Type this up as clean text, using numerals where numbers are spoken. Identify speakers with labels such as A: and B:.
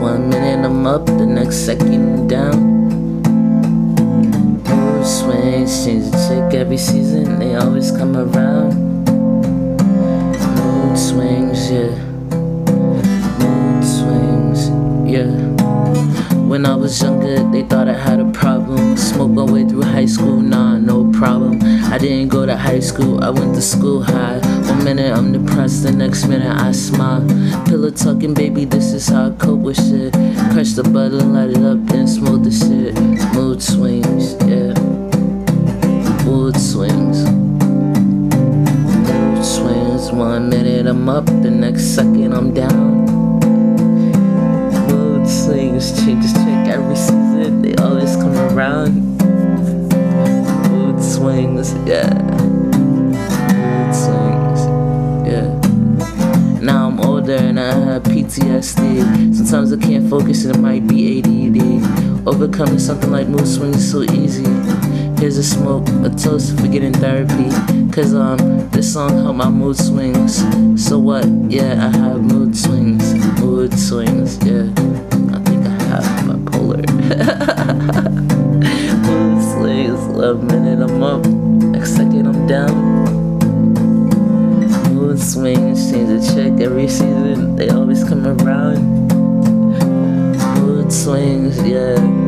A: One minute I'm up, the next second I'm down. Mood swings, change the chick every season, they always come around. Mood swings, yeah. Mood swings, yeah. When I was younger, they thought I had a problem. Smoked my way through high school, nah, no problem. I didn't go to high school, I went to school high. One minute I'm depressed, the next minute I smile. Pillow talking, baby, this is how I cope with shit. Crush the button, light it up, then smoke the shit. Mood swings, yeah. Mood swings. Mood swings. One minute I'm up, the next second I'm down. Mood swings, changes chick every season, they always come around. Mood swings, yeah. Mood swings, yeah. Now I'm older and I have PTSD. Sometimes I can't focus and it might be ADD. Overcoming something like mood swings is so easy. Here's a smoke, a toast for getting therapy. Cause this song helped my mood swings. So what? Yeah, I have mood swings. Mood swings, yeah. I think I have bipolar. Mood swings. 1 minute I'm up, next second I'm down. Mood swings, change the chick every season, they always come around. Mood swings, yeah.